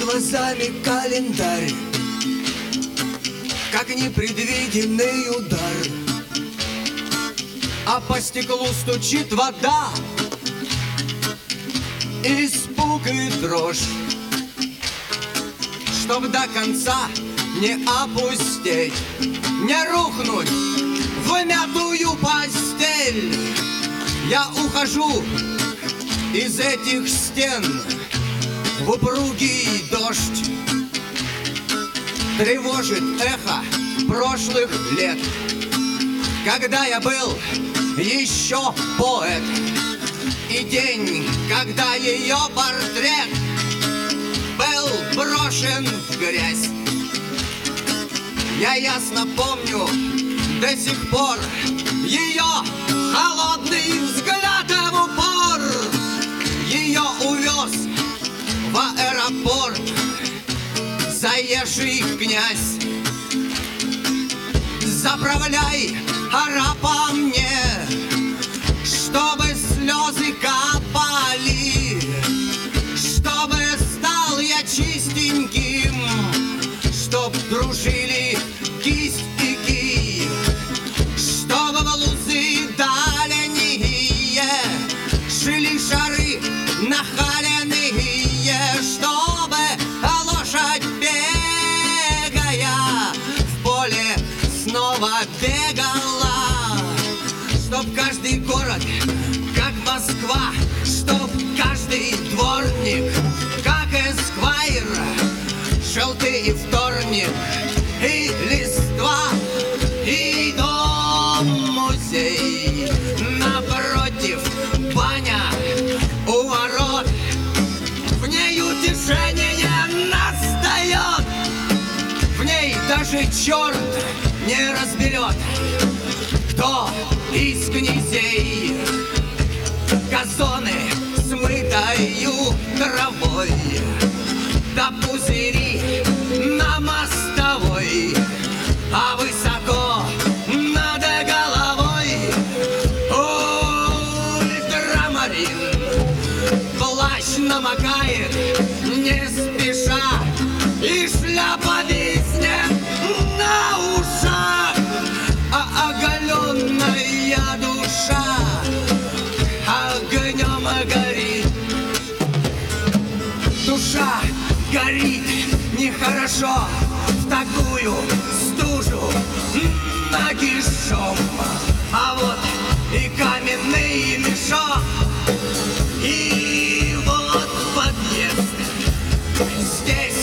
глазами календарь, как непредвиденный удар, а по стеклу стучит вода, испуг и дрожь. Чтоб до конца не опустеть, не рухнуть в мятую постель, я ухожу из этих стен в упругий дождь. Тревожит эхо прошлых лет, когда я был еще поэт, и день, когда ее портрет был брошен в грязь. Я ясно помню до сих пор ее холодный взгляд в упор. Ее увез в аэропорт заезжий князь. Заправляй, ора по мне, чтобы слезы капали, чтобы стал я чистеньким, чтоб дружили кисть и кий, чтобы блузы дальние шили шары нахаленные, чтобы лошадь, бегая в поле, снова бегала, чтоб каждый город, как Москва, чтоб каждый дворник, как эсквайр, желтый вторник, и листва, и дом-музей, напротив баня у ворот, в ней утешение настает, в ней даже черт не разберет, кто из князей газоны с мытою травой, да пузыри на мостовой, а высоко над головой ультрамарин. Плащ намокает не спеша, и шляпа виснет на ушах, а оголенная душа огнем горит. Душа горит нехорошо в такую стужу нагишом, а вот и каменный мешок, и вот подъезд. Здесь